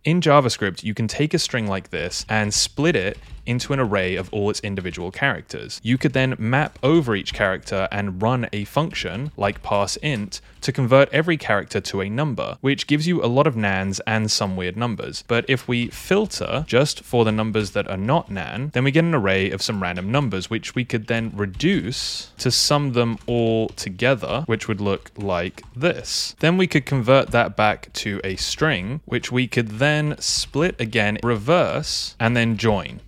In JavaScript, you can take a string like this and split it into an array of all its individual characters. You could then map over each character and run a function like parseInt to convert every character to a number, which gives you a lot of nans and some weird numbers. But if we filter just for the numbers that are not nan, then we get an array of some random numbers, which we could then reduce to sum them all together, which would look like this. Then we could convert that back to a string, which we could then split again, reverse, and then join.